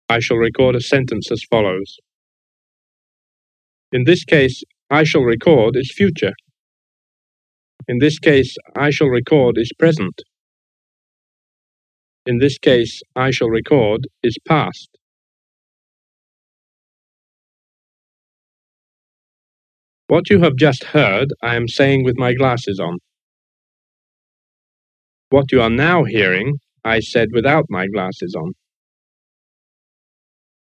I shall record a sentence as follows. In this case, I shall record is future. In this case, I shall record is present. In this case, I shall record is past. What you have just heard, I am saying with my glasses on. What you are now hearing, I said without my glasses on.